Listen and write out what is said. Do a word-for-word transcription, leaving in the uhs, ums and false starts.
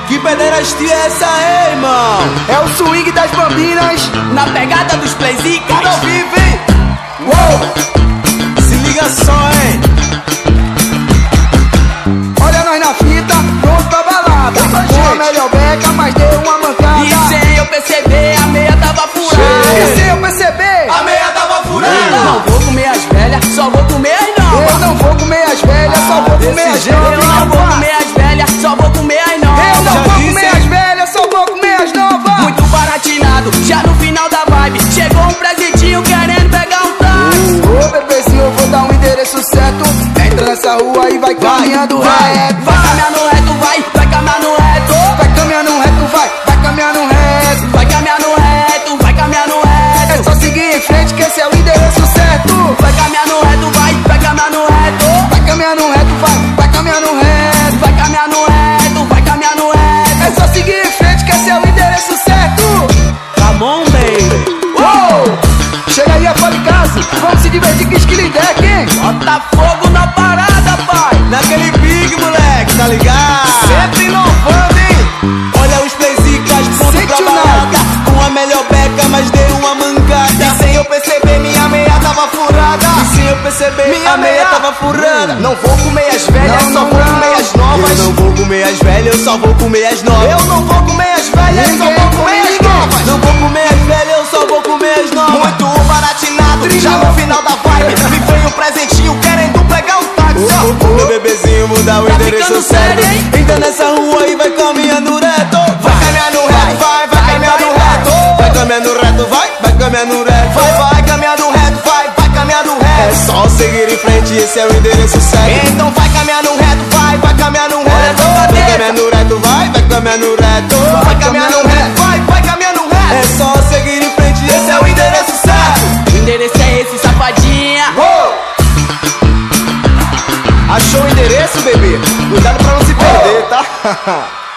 Que pederastia é essa aí, irmão? É o swing das bambinas na pegada dos playzicas. Tudo ao vivo, hein? Uou! Se liga só, hein? Olha nós na fita, pronto pra balada. Com a melhor beca, mas deu uma mancada. E sem eu perceber, a meia tava furada. E sem eu perceber, A meia tava furada. Não vou comer as velhas, só vou comer as novas. eu não vou comer as velhas, só vou desse comer as jeito Eu não vou novas. comer as velhas, só vou comer as Eu novas. não Já vou disse, comer hein? as velhas, só vou comer as novas. Muito baratinado, já no final da vibe. Chegou um presentinho querendo pegar um táxi. Ô bebezinho, eu vou dar um endereço certo. Entra nessa rua e vai caminhando Vai, reto. vai caminhar no reto, vai, vai caminhar no reto. Vai caminhando reto, vai, vai caminhando reto. Vai caminhar no reto, vai caminhar no reto. É só seguir em frente que esse é o endereço certo. Vai caminhar no reto, vai, vai caminhar no reto. Vai caminhando reto, vai, vai caminhando reto. Vai caminhar no reto, vai caminhar no reto. É só seguir em frente que esse é o endereço certo. Come on, baby. Uou! Chega aí, Policase, vamos se divertir com Skilly Deck, hein? Bota fogo na parada, pai. Naquele big, moleque, tá ligado? Sempre inovando, hein? Olha os playzicas pronto Sente pra o balada. Com a melhor beca, mas deu uma mancada. E sem eu perceber, minha meia tava furada. E sem eu perceber, Minha a meia meia tava furada. Não vou comer as velhas, Não, só não, vou não. comer as novas. Eu não vou comer as velhas, eu só vou comer as novas. Eu não vou comer as velhas, só Ninguém vou comer as novas. Não vou comer as velhas, eu só vou comer as novas. Muito baratinado, já no final da vibe. Me veio um presentinho querendo pegar um táxi. Ô, ô, meu bebezinho, muda o Tá endereço ficando certo. sério, hein? Entra nessa rua e vai caminhando reto. Vai caminhando reto, vai, vai caminhando reto. Vai caminhando reto, vai, vai caminhando reto. Vai, vai caminhando reto, vai, vai caminhando É reto. só seguir em frente, esse é o endereço certo. Então vai caminhando reto, vai, vai caminhando reto. Vai caminhando reto, vai, vai caminhando reto. Vai caminhando reto, vai, vai caminhando É reto. só seguir em frente, esse é o endereço certo. O endereço é esse, safadinha. Uou! Achou o endereço, bebê? Cuidado pra não se perder, tá?